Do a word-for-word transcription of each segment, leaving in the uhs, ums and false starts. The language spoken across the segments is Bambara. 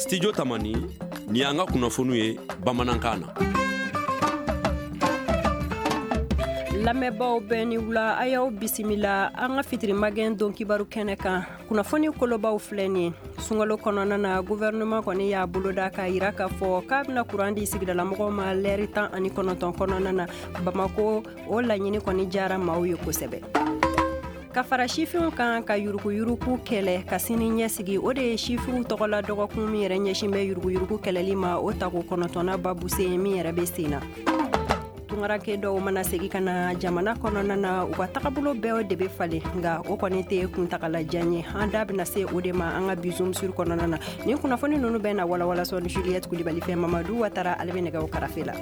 Studio Tamani ni an ka kunnafoniw ye bamanankan na. Lamɛnbaaw bɛɛ ni wula, a y'aw bisimila an ka fitirimagɛn don kibaru kɛnɛ kan. Kunnafoni kolobaw filɛ nin ye. Sunkalo kɔnɔna na gouvernement kɔni y'a boloda k'a yira k'a fɔ k'a bɛna kuran di sigidalamɔgɔw ma lɛri tan ani kɔnɔntɔn kɔnɔna na. Bamako o laɲini kɔni diyara maaw ye kosɛbɛ. Ka fara sifinw kan ka yuruguyurugu kɛlɛ ka sini ɲɛsigi, o de ye sifinw tɔgɔla dɔgɔkun min yɛrɛ ɲɛsin bɛ yuruguyurugu kɛlɛli ma, o tako kɔnɔntɔnna babuse min yɛrɛ bɛ sen na. Tungaranke dɔw mana segi ka na jamana kɔnɔna na, u ka tagabolo bɛɛ de bɛ falen, nka o kɔni tɛ kuntagalajan ye. An da bɛna se o de ma an ka bi Zoom sur kɔnɔna na. Nin kunnafoni ninnu bɛ na walawala sɔni Juliette Kulibali fɛ, Mamadu Watara ale bɛ nɛgɛw karafe la.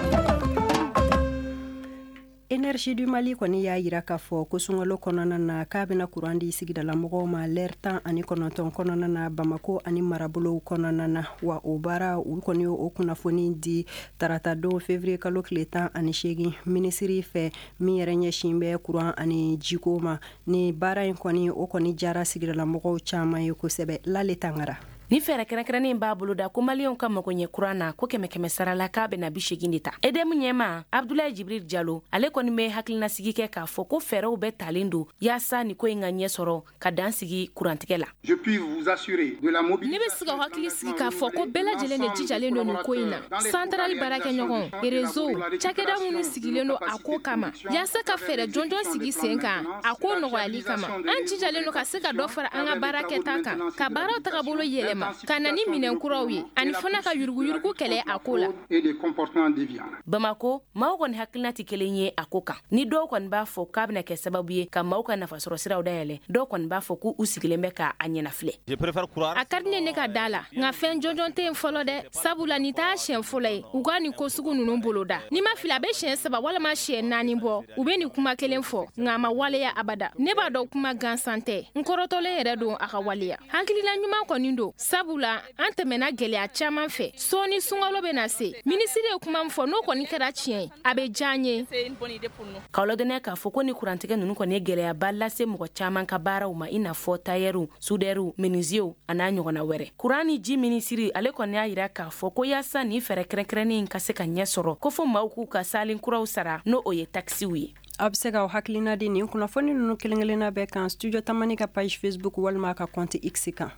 Énergie du Mali kɔni y'a yira k'a fɔ ko sunkalo kɔnɔna na k'a bɛna kuran di sigidalamɔgɔw ma lɛri tan ani kɔnɔntɔn kɔnɔna na Bamako ani marabolow kɔnɔna na, wa o baara u kɔni o kunnafoni di tarata don février kalo tile tan ani seegin minisiri fɛ min yɛrɛ ɲɛsin bɛ kuran ani jiko ma. Ni baara in kɔni o kɔni jara sigidalamɔgɔw caman ye kosɛbɛ. Lale Tangara. Ni fɛɛrɛ kɛrɛnkɛrɛnnen b'a bolo da ko maliyɛnw ka mago ɲɛ kuran na ko kɛmɛ kɛmɛ sara la k'a bɛna bi segin de ta. Edemu ɲɛma Abdoulaye Jibril Diallo ale kɔni bɛ hakilinasigi kɛ k'a fɔ ko fɛɛrɛw bɛ talen don yaasa ni ko in ka ɲɛ sɔrɔ ka dan sigi kurantigɛ la. Je puis vous assurer de la mobilisation. Ne bɛ se ka hakili sigi k'a fɔ ko bɛɛ lajɛlen de jijalen don nin ko in na. Santarali baarakɛɲɔgɔn, réseau, cakɛda minnu sigilen don a ko kama yaasa ka fɛɛrɛ jɔnjɔn sigi sen kan a ko nɔgɔyali kama. An jijalen don ka se ka dɔ fara an ka baarakɛta kan ka baaraw tagabolo yɛlɛma ka na ni minɛn kuraw ye ani fana ka yuruguyurugu kɛlɛ a ko la. Bamako maaw kɔni hakilina tɛ kelen ye a ko kan. Ni dɔw kɔni b'a fɔ k'a bɛna kɛ sababu ye ka maaw ka nafasɔrɔ siraw dayɛlɛ, dɔw kɔni b'a fɔ k'u sigilen bɛ ka a ɲɛnafilɛ. A ka di ne ne ka da la, nka fɛn jɔnjɔn tɛ yen fɔlɔ dɛ, sabula nin t'a siɲɛ fɔlɔ ye u ka nin ko sugu ninnu boloda. Ni ma fili a bɛ siɲɛ saba walima siɲɛ naani bɔ u bɛ nin kuma kelen fɔ, nka a ma waleya abada. Ne b'a dɔn kuma gansan tɛ, n kɔrɔtɔlen yɛrɛ don a ka waleya. Hakilila ɲuman kɔni don, sabula an tɛmɛna gɛlɛya caman fɛ. Sɔɔni sunkalo bɛ na se, minisiri ye kuma min fɔ n'o kɔni kɛra tiɲɛ ye, a bɛ diya n ye. K'aw ladɔnniya k'a fɔ ko ni kurantigɛ ninnu kɔni ye gɛlɛyaba lase mɔgɔ caman ka baaraw ma, i n'a fɔ tayɛriw, sudɛriw, menuisiers a n'a ɲɔgɔnna wɛrɛ. Kuran ni ji minisiri ale kɔni y'a yira k'a fɔ ko yaasa ni fɛɛrɛ kɛrɛnkɛrɛnnen ka se ka ɲɛ sɔrɔ ko fɔ maaw k'u ka salen kuraw sara n'o o ye taxiw ye. A bɛ se ka hakilina di nin kunnafoni ninnu kelen-kelenna bɛɛ kan Studio Tamani ka page Facebook walima ka compte X kan.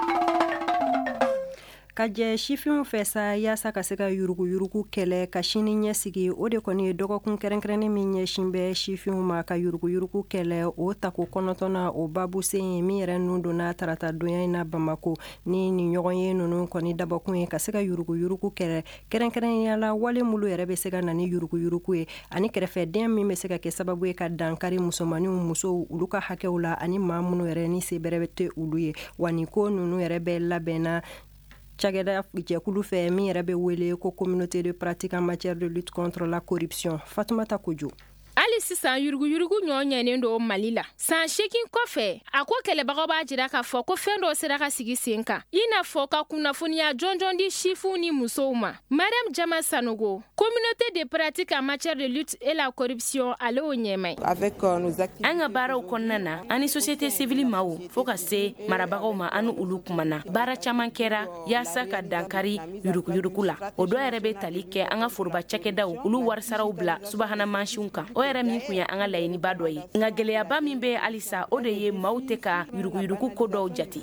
Ka jɛ sifinw fɛ sa yaasa ka se ka yuruguyurugu kɛlɛ ka sini ɲɛsigi, o de kɔni ye dɔgɔkun kɛrɛnkɛrɛnnen min ɲɛsin bɛ sifinw ma ka yuruguyurugu kɛlɛ o tako kɔnɔntɔnna o babu sen ye min yɛrɛ nun donna tarata donya in na Bamako. Ni nin ɲɔgɔn ye ninnu kɔni dabɔkun ye ka se ka yuruguyurugu kɛlɛ kɛrɛnkɛrɛnyala wale mulu yɛrɛ bɛ se ka na ni yuruguyurugu ye ani kɛrɛfɛden min bɛ se ka kɛ sababu ye ka dankari musomaninw musow olu ka hakɛw la ani maa minnu yɛrɛ ni se bɛrɛ tɛ olu ye, wa ni ko ninnu yɛrɛ bɛ labɛnna cakɛda jɛkulu fɛ min yɛrɛ bɛ wele ko communauté de pratique en matière de lutte contre la corruption. Fatoumata Kojo. Hali sisan yuruguyurugu ɲɔ ɲɛnen don Mali la. San seegin kɔfɛ a ko kɛlɛbagaw b'a jira k'a fɔ ko fɛn dɔ sera ka sigi sen kan, i n'a fɔ ka kunnafoniya jɔnjɔn di sifuw ni musow ma. Madame Jama Sanogo, communauté de pratique en matière de lutte et la corruption ale o ɲɛma ye. An ka baaraw kɔnɔna na ani société civile maaw fo ka se marabagaw ma ani olu kumana. Baara caman kɛra yaasa ka dankari yuruguyurugu la. O dɔ yɛrɛ bɛ tali kɛ an ka foroba cakɛdaw olu warisaraw bila subahana mansinw kan. O yɛrɛ min kun ye an ka laɲiniba dɔ ye, nka gɛlɛyaba min bɛ halisa o de ye maaw tɛ ka yuruguyurugu ko dɔw jate.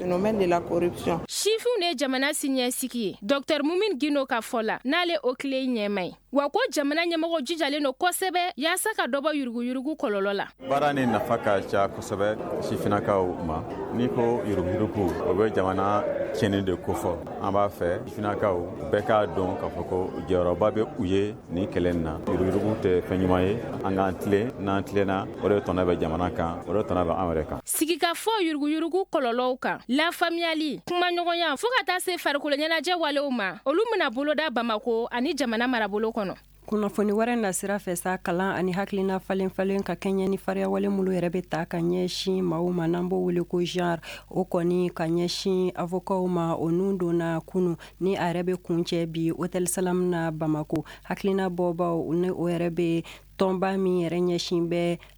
Sifinw de ye jamana siniɲɛsigi ye. Docteur Mumin Gino ka fɔ la n'ale o tile ɲɛma ye, wa ko jamana ɲɛmɔgɔ jijalen don kosɛbɛ yaasa ka dɔ bɔ yuruguyurugu kɔlɔlɔ la. Baara ni nafa ka ca kosɛbɛ sifinnakaw ma. Ni ko yuruguyurugu o bɛ jamana tiɲɛni de kofɔ. An b'a fɛ sifinnakaw bɛɛ k'a dɔn k'a fɔ ko jɔyɔrɔba bɛ u ye ni kɛlɛ in na. Yuruguyurugu tɛ fɛn ɲuman ye. An k'an tilen, n'an tilenna o de tɔnɔ bɛ jamana kan, o de tɔnɔ bɛ an yɛrɛ kan. Sigikafɔ yuruguyurugu kɔlɔlɔw kan, lafaamuyali, kumaɲɔgɔnya fo ka taa se farikolo ɲɛnajɛ walew ma, olu bɛna boloda Bamako ani jamana marabolo kɔnɔ. Kunnafoni wɛrɛ nasira fɛ sa kalan ani hakilina falen falen ka kɛɲɛ ni fariya wale mulu yɛrɛ bɛ ta ka ɲɛsin maaw ma n'an b'o wele ko genre, o kɔni ka ɲɛsin avocaw ma o nun donna kunu ni a yɛrɛ bɛ kuncɛ bi Hôtel Salam na Bamako. Hakilina bɔbaw ni o yɛrɛ bɛ tɔnba min yɛrɛ ɲɛsin bɛ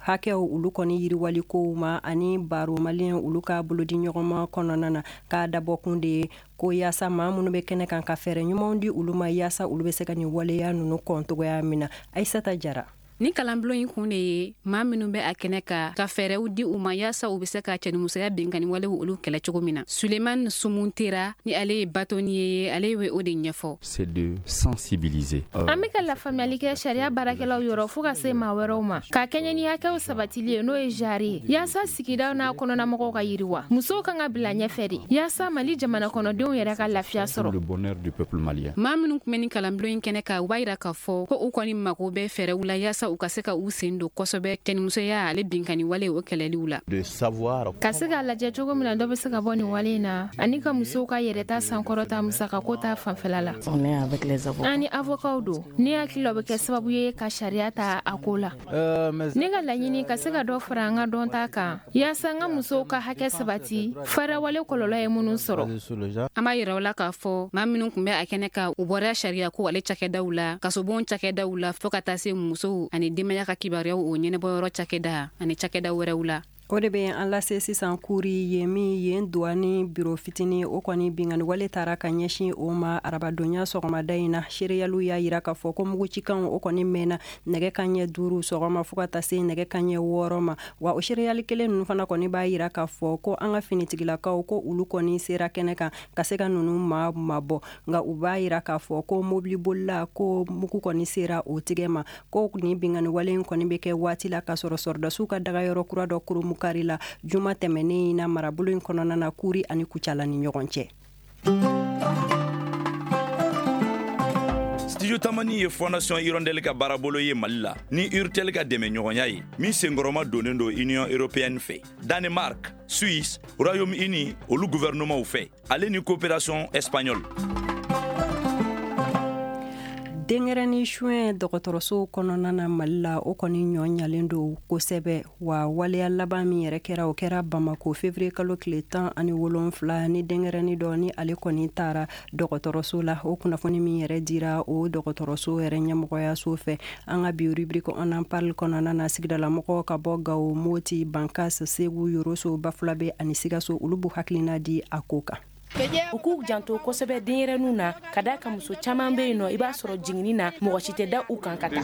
hakɛw olu kɔni yiriwali kow ma ani baro maliyɛn olu ka bolodi ɲɔgɔnma kɔnɔna na k'a dabɔkun de ye ko yaasa maa minnu bɛ kɛnɛ kan ka fɛɛrɛ ɲumanw di olu ma yaasa olu bɛ se ka nin waleya ninnu kɔntogoya min na. Aisata Jara. Ni kalanbulon in kun de ye maa minnu bɛ a kɛnɛ ka ka fɛɛrɛw di u ma yaasa u bɛ se ka cɛnimusoya bɛnkani walew olu kɛlɛ cogo min na. Suleiman Sumun Tera ni ale ye batoni ye ale ye o de ɲɛfɔ. C'est de sensibiliser. An bɛ ka lafaamuyali kɛ sariya baarakɛlaw yɔrɔ fo ka se maa wɛrɛw ma ka kɛɲɛ ni hakɛw sabatili ye n'o ye jari ye yaasa sigidaw n'a kɔnɔnamɔgɔw ka yiriwa. Musow kan ka bila ɲɛfɛ de yaasa Mali jamana kɔnɔdenw yɛrɛ ka lafiya sɔrɔ. Le bonheur du peuple malien. Maa minnu kun bɛ ni kalanbulon in kɛnɛ ka u b'a yira k'a fɔ ko u kɔni mago bɛ fɛɛrɛw la yaasa u ka se ka u sen don kosɛbɛ cɛnimusoya ale binkani wale o kɛlɛliw la. De savoir. Ka se ka lajɛ cogo min na dɔ bɛ se ka bɔ nin wale in na ani ka musow ka yɛrɛta sankɔrɔta musaka ko ta fanfɛla la. Ani avocats don ne hakili la bɛ kɛ sababu ye ka sariya ta a ko la. Ne ka laɲini ka se ka dɔ fara an ka dɔnta kan yaasa an ka musow ka hakɛ sabati fɛɛrɛ wale kɔlɔlɔ ye minnu sɔrɔ. An b'a yira o la k'a fɔ maa minnu kun bɛ a kɛnɛ ka u bɔra sariya ko ale cakɛdaw la kasobon cakɛdaw la fo ka taa se musow ani denbaya ka kibaruyaw o ɲɛnɛbɔyɔrɔ cakɛda ani cakɛda wɛrɛw la. O de bɛ an lase sisan kuri ye min ye douane biro fitini o kɔni bingani wale taara ka ɲɛsin o ma arabadonya sɔgɔmada in na seriyalu y'a yira k'a fɔ ko mugucikan o kɔni mɛnna nɛgɛ kanɲɛ duuru sɔgɔma fo ka taa se nɛgɛ kanɲɛ wɔɔrɔ ma wa o seriyali kelen ninnu fana kɔni b'a yira k'a fɔ ko an ka finitigilakaw ko olu kɔni sera kɛnɛ kan ka se ka ninnu ma mabɔ nka u b'a yira k'a fɔ ko mobili bolila ko mugu kɔni sera o tigɛ ma ko ni bingani wale in kɔni bɛ kɛ waati la ka sɔrɔ sɔrɔdasiw ka dagayɔrɔ kura dɔ kurumu kari la juma tɛmɛnen na marabolo in kɔnɔna na kuri ani kucala ni ɲɔgɔn cɛ. Studio Tamani ye Fondation Hirondelle ka baarabolo ye Mali la ni Urtel ka dɛmɛ ɲɔgɔnya ye min senkɔrɔma donnen do Union Européenne fɛ Danemark, Suisse, Royaume-Uni olu gouvernement fɛ ale ni coopération espagnole. Dengerani chouin dɔgɔtɔrɔso kɔnɔna na Mali la o kɔni ɲɔ ɲalen do kosɛbɛ wa waleya laban min yɛrɛ kɛra o kɛra Bamako février kalo tile tan ani wolonfila ni dengerani dɔ ni ale kɔni taara dɔgɔtɔrɔso la o kunnafoni min yɛrɛ dira o dɔgɔtɔrɔso yɛrɛ ɲɛmɔgɔyaso fɛ an ka bi rubrique on en parle kɔnɔna na sigidalamɔgɔw ka bɔ Gawo Moti Bankas Segu Yoroso Bafulabe ani Sikaso olu b'u hakilina di a ko kan. U k'u janto kosɛbɛ denyɛrɛninw na ka da ka muso caman bɛ yen nɔ i b'a sɔrɔ jiginni na mɔgɔ si tɛ da u kan ka taa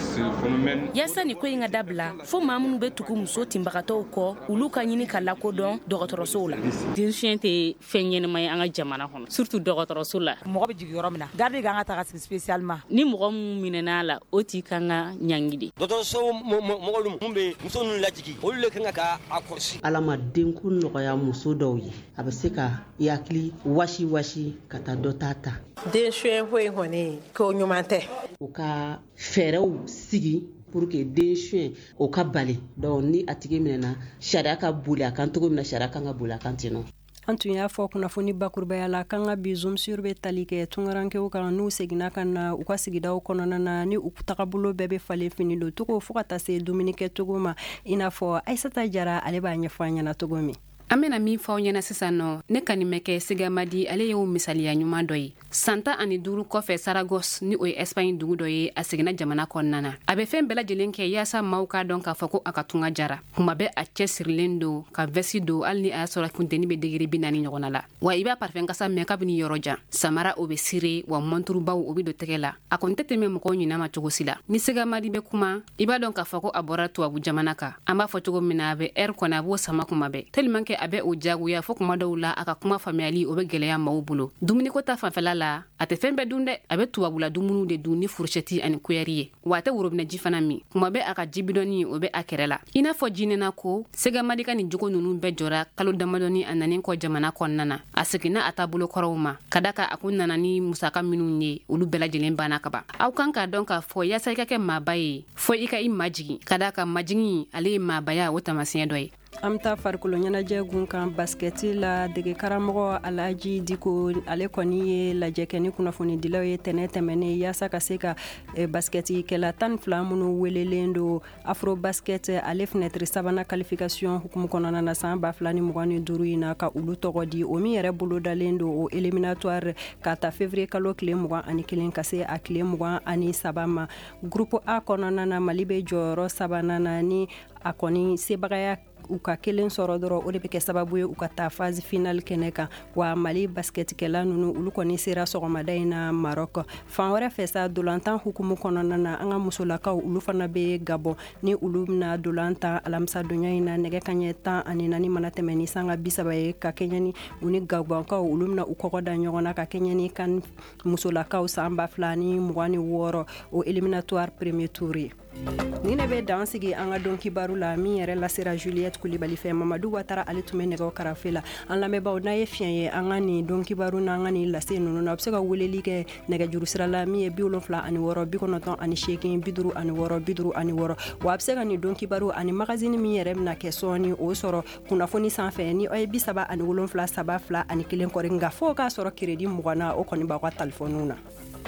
yaasa ni ko in ka dabila fo maa minnu bɛ tugu muso tinbagatɔw kɔ olu ka ɲini ka lakodɔn dɔgɔtɔrɔsow la. Densiyɛn tɛ fɛn ɲɛnama ye an ka jamana kɔnɔ surtout dɔgɔtɔrɔso la. Mɔgɔ bɛ jigin yɔrɔ min na garde kan ka taga sigi spécialement ni mɔgɔ min minɛn'a la o t'i kan ka ɲangi de. Dɔgɔtɔrɔso mɔgɔ mun bɛ muso ninnu lajigi olu le kan ka a kɔlɔsi. Ala ma denko nɔgɔya muso dɔw ye a bɛ se ka i hakili wasi wasi ka taa dɔ ta ta. Den suɲɛ ko in kɔni ko ɲuman tɛ. U ka fɛɛrɛw sigi pour que den suɲɛ o ka bali donc ni a tigi minɛna sariya ka boli a kan cogo min na sariya kan ka boli a kan ten nɔ. An tun y'a fɔ kunnafoni bakurubaya la kan ka bi zoom sur bɛ tali kɛ tungarankew kan n'u seginna ka na u ka sigidaw kɔnɔna na ni u tagabolo bɛɛ bɛ falen fini don togo fo ka taa se dumuni kɛ cogo ma i n'a fɔ Aisata Jara ale b'a ɲɛfɔ an ɲɛna cogo min. An bɛna min fɔ aw ɲɛna sisan nɔ ne kani mɛ kɛ Sigamadi ale y'o misaliya ɲuman dɔ ye san tan ani duuru kɔfɛ Saragos ni o ye Espagne dugu dɔ ye a seginna jamana kɔnɔna na a bɛ fɛn bɛɛ lajɛlen kɛ yaasa maaw k'a dɔn k'a fɔ ko a ka tunga jara kuma bɛ a cɛ sirilen don ka vɛsi don hali ni a y'a sɔrɔ funteni bɛ degere bi naani ɲɔgɔnna la wa i b'a parfɛn kasa mɛn kabini yɔrɔ jan samara o bɛ sire wa monturubaw o bɛ don tɛgɛ la a kɔni tɛ tɛmɛ mɔgɔw ɲin'a ma cogo si la ni Sigamadi bɛ kuma i b'a dɔn k'a fɔ ko a bɔra tubabu jamana kan an b'a fɔ cogo min na a bɛ heure kɔni a b'o sama kuma bɛɛ tellement que a bɛ o jagoya fo kuma dɔw la a ka kuma faamuyali o bɛ gɛlɛya maaw bolo dumuniko ta fanfɛla la a tɛ fɛn bɛɛ dun dɛ a bɛ tubabula dumuniw de dun ni furushɛti ani kuyɛri ye wa a tɛ worobinɛji fana min kuma bɛ a ka jibidɔni o bɛ a kɛrɛ la i n'a fɔ jinɛna ko Sigamadi ka nin jogo ninnu bɛɛ jɔra kalo damadɔni a nanen kɔ jamana kɔnɔna na a seginna a taabolo kɔrɔw ma ka da ka a ko nana ni musaka minnu ye olu bɛɛ lajɛlen banna ka ban aw kan k'a dɔn k'a fɔ yaasa i ka kɛ maaba ye fɔ i ka i majigi ka da ka majigi ale ye maabaya o tamasiyɛn dɔ ye An ta farikolo ɲɛnajɛ gun kan baskɛti la dege karamɔgɔ Alaji Diko ale kɔni ye lajɛ kɛ ni kunnafoni dilaw ye tɛnɛ tɛmɛnen yaasa ka se ka eh, baskɛti kɛla tan ni fila minnu welelen do Afro Basket ale fenêtre sabanan qualification hukumu kɔnɔna na san ba fila ni mugan ni duuru in na ka olu tɔgɔ di o min yɛrɛ bolo dalen do o éliminatoire ka ta février kalo tile mugan ani kelen ka se a tile mugan ani saba ma. Groupe A kɔnɔna na Mali bɛ jɔyɔrɔ sabanan na ni a kɔni sebagaya u ka kelen sɔrɔ dɔrɔn o de bɛ kɛ sababu ye u ka taa phase finale kɛnɛ kan wa Mali basketikɛla ninnu olu kɔni sera sɔgɔmada in na Maroc. Fan wɛrɛ fɛ sa dolantan hukumu kɔnɔna na an ka musolakaw olu fana bɛ Gabon ni olu bɛna dolantan alamisa donya in na nɛgɛ kanɲɛ tan ani naani mana tɛmɛ ni sanga bi saba ye ka kɛɲɛ ni u ni Gabonkaw olu bɛna u kɔkɔ da ɲɔgɔn na ka kɛɲɛ ni kan musolakaw san ba fila ni mugan ni wɔɔrɔ o éliminatoire premier tour ye. Ni ne bɛ dan sigi an ka don kibaru la min yɛrɛ lasera Juliette Kulibali fɛ Mamadu Watara ale tun bɛ nɛgɛw karafe la an lamɛnbaaw n'a ye fiɲɛ ye an ka nin don kibaru n'an ka nin lase ninnu na a bɛ se ka weleli kɛ nɛgɛjuru sira la min ye bi wolonfila ani wɔɔrɔ bi kɔnɔntɔn ani seegin bi duuru ani wɔɔrɔ bi duuru ani wɔɔrɔ wa a bɛ se ka nin don kibaru ani magazine min yɛrɛ bɛna kɛ sɔɔni o sɔrɔ kunnafoni sanfɛ ni aw ye bi saba ani wolonfila saba fila ani kelen kɔri nka fo k'a sɔrɔ crédit mugan na o kɔni b'aw ka telefɔniw na.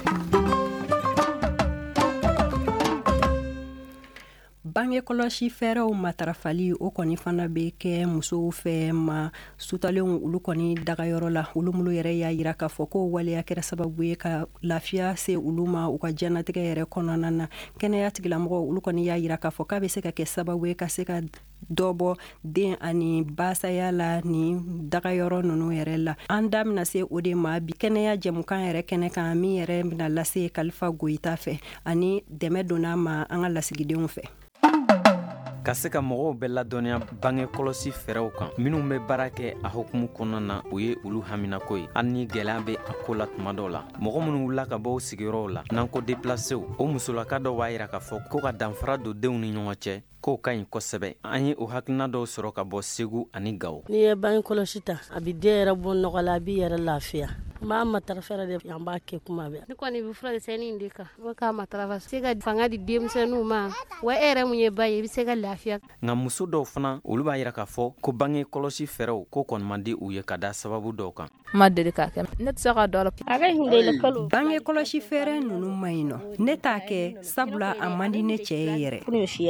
Bange kɔlɔsi fɛɛrɛw matarafali o kɔni fana bɛ kɛ musow fɛ ma sutalenw olu kɔni dagayɔrɔ la olu mulu yɛrɛ y'a yira k'a fɔ ko waleya kɛra sababu ye ka lafiya se olu ma u ka diɲɛnatigɛ yɛrɛ kɔnɔna na kɛnɛya tigilamɔgɔw olu kɔni y'a yira k'a fɔ k'a bɛ se ka kɛ sababu ye ka se ka dɔ bɔ den ani basaya la ni dagayɔrɔ ninnu yɛrɛ la an da bɛna se o de ma bi kɛnɛya jɛmukan yɛrɛ kɛnɛ kan min yɛrɛ bɛna lase Kalifa Goyita fɛ ani dɛmɛ donna ma an ka lasigidenw fɛ. Ka se ka mɔgɔw bɛɛ ladɔnniya bange kɔlɔsi fɛɛrɛw kan minnu bɛ baara kɛ a hukumu kɔnɔna na o ye olu haminako ye hali ni gɛlɛya bɛ a ko la tuma dɔw la mɔgɔ minnu wulila ka bɔ u sigiyɔrɔw la n'an ko déplacé o musolaka dɔw b'a yira k'a fɔ ko ka danfara don denw ni ɲɔgɔn cɛ k'o ka ɲi kosɛbɛ an ye o hakilina dɔw sɔrɔ ka bɔ Segu ani Gawo. N'i ye bange kɔlɔsi ta a bɛ den yɛrɛ bɔ nɔgɔ la a b'i yɛrɛ lafiya. N b'a matarafa de yan b'a kɛ kuma bɛɛ. Ne kɔni bɛ furakisɛnin de kan o k'a matarafa se ka fanga di denmisɛnninw ma wa e yɛrɛ mun ye ba ye i bɛ se ka lafiya. Nka muso dɔw fana olu b'a yira k'a fɔ ko bange kɔlɔsi fɛɛrɛw ko kɔni man di u ye ka da sababu dɔw kan. Ma deli k'a kɛ ne tɛ se ka dɔ la. Bange kɔlɔsi fɛɛrɛ ninnu ma ɲi nɔ ne t'a kɛ sabula a man di ne cɛ ye yɛrɛ.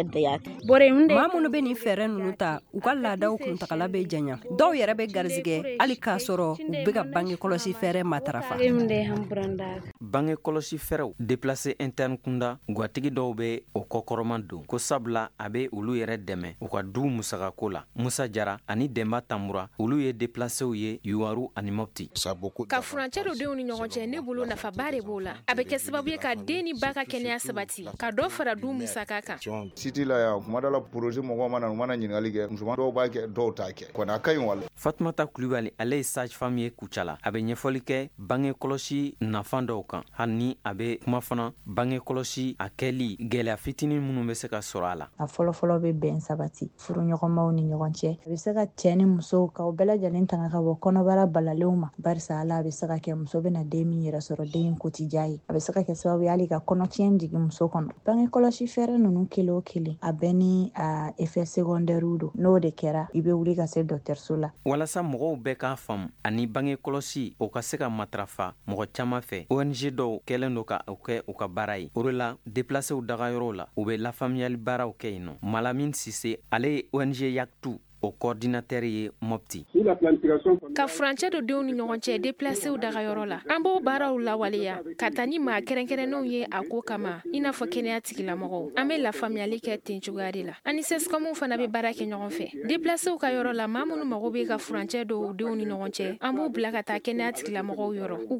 Maa minnu bɛ nin fɛɛrɛ ninnu ta u ka laadaw kuntagala bɛ janya dɔw yɛrɛ bɛ garizigɛ hali k'a sɔrɔ u bɛ ka bange kɔlɔsi fɛɛrɛ matarafa. Bange kɔlɔsi fɛɛrɛw déplacé interne kunda gatigi dɔw bɛ o kɔkɔrɔma don ko sabula a bɛ olu yɛrɛ dɛmɛ u ka du musakako la Musa Jara ani Demba Tambura olu ye déplacéw ye Yuwaru ani Mopti. Ka furancɛ don denw ni ɲɔgɔn cɛ ne bolo nafaba de b'o la a bɛ kɛ sababu ye ka den ni ba ka kɛnɛya sabati ka dɔ fara du musaka kan. Siti la yan kuma dɔ la projet mɔgɔw mana u mana ɲininkali kɛ musoman dɔw b'a kɛ dɔw t'a kɛ kɔni a ka ɲi wala. Fatumata Kulibali ale ye sage femme ye Kucala a bɛ ɲɛfɔli kɛ bange kɔlɔsi nafan dɔw kan hali ni a bɛ kuma fana bange kɔlɔsi a kɛli gɛlɛya fitinin minnu bɛ se ka sɔrɔ a la. A fɔlɔfɔlɔ bɛ bɛn sabati furuɲɔgɔnmaw ni ɲɔgɔn cɛ a bɛ se ka cɛ ni muso ka bɛɛ lajɛlen tanga ka bɔ kɔnɔbara balalenw ma barisa ala a bɛ se ka kɛ muso bɛna den min yɛrɛ sɔrɔ den ko ti diya ye a bɛ se ka kɛ sababu ye hali ka kɔnɔtiɲɛ jigin muso kɔnɔ. Bange kɔlɔsi fɛɛrɛ ninnu kelen o kelen a bɛɛ ni a effet secondaire don n'o de kɛra i bɛ wuli ka se dɔgɔtɔrɔso la. Walasa mɔgɔw bɛɛ k'a faamu ani bange kɔlɔsi o ka se ka matarafa mɔgɔ caman fɛ O N G dɔw kɛlen don ka o kɛ u ka baara ye o de la déplacéw dagayɔrɔw la u bɛ lafaamuyali baaraw kɛ yen nɔ. Malamine Sise ale ye O N G Yaktu o coordinateur ye Mopti. Ka furancɛ don denw ni ɲɔgɔn cɛ déplacéw dagayɔrɔ la an b'o baaraw lawaleya ka taa ni maa kɛrɛnkɛrɛnnenw ye a ko kama i n'a fɔ kɛnɛya tigilamɔgɔw an bɛ lafaamuyali kɛ ten cogoya de la ani sescom fana bɛ baara kɛ ɲɔgɔn fɛ déplacéw ka yɔrɔ la maa minnu mago bɛ ka furancɛ don denw ni ɲɔgɔn cɛ an b'u bila ka taa kɛnɛya tigilamɔgɔw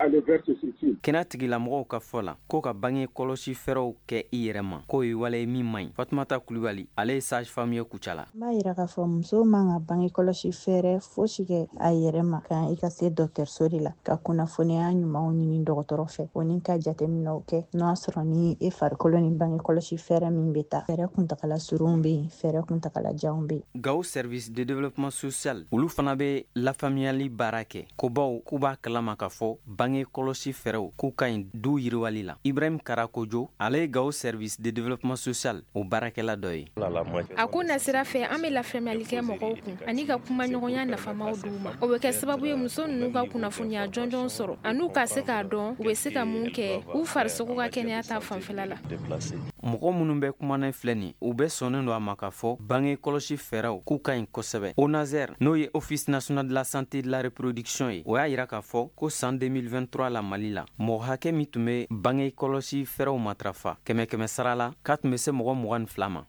yɔrɔ. Kɛnɛya tigilamɔgɔw ka fɔ la ko ka bange kɔlɔsi fɛɛrɛw kɛ i yɛrɛ ma k'o ye wale min man ɲi. Fatumata Kulibali ale ye sage femme ye Kucala. N b'a yira k'a fɔ muso man ka bange kɔlɔsi fɛɛrɛ fosi kɛ a yɛrɛ ma kan i ka se dɔgɔtɔrɔso de la ka kunnafoniya ɲumanw ɲini dɔgɔtɔrɔ fɛ o ni ka jateminɛw kɛ n'o y'a sɔrɔ ni e farikolo ni bange kɔlɔsi fɛɛrɛ min bɛ ta fɛɛrɛ kuntagala surunw bɛ yen fɛɛrɛ kuntagala janw bɛ yen. Gawo service de développement social olu fana bɛ lafaamuyali baara kɛ ko baw k'u b'a kalama k'a fɔ bange kɔlɔsi fɛɛrɛw k'u ka ɲi du yiriwali la. Ibrahim Karakojo ale ye Gawo service de développement social o baarakɛla dɔ ye. A ko nasira fɛ an bɛ lafaamuyali kɛ mɔgɔw mɔgɔw kun ani ka kuma ɲɔgɔnya nafamaw d'u ma o bɛ kɛ sababu ye muso ninnu ka kunnafoniya jɔnjɔn sɔrɔ an'u ka se k'a dɔn u bɛ se ka mun kɛ u farisogo ka kɛnɛya ta fanfɛla la mɔgɔ minnu bɛ kumanen filɛ nin u bɛ sɔnnen don a ma k'a fɔ bange kɔlɔsi fɛɛrɛw k'u ka ɲi kosɛbɛ onazer n'o ye office national de la santé de la reproduction ye o y'a yira k'a fɔ ko san deux mille vingt-trois la mali la mɔgɔ hakɛ min tun bɛ bange kɔlɔsi fɛɛrɛw matrafa kɛmɛ kɛmɛ sara la k'a tun bɛ se mɔgɔ mugan ni fila ma